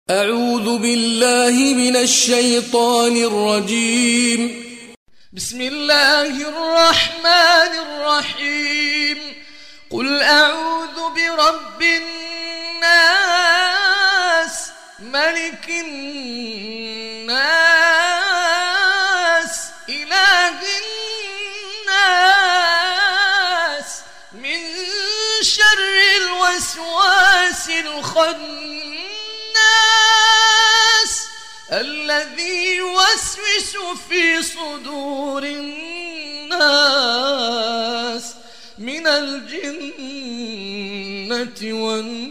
أعوذ بالله من الشيطان الرجيم. بسم الله الرحمن الرحيم. قل أعوذ برب الناس ملك الناس إله الناس من شر الوسواس الخناس الذي يوسوس في صدور الناس من الجنة والناس.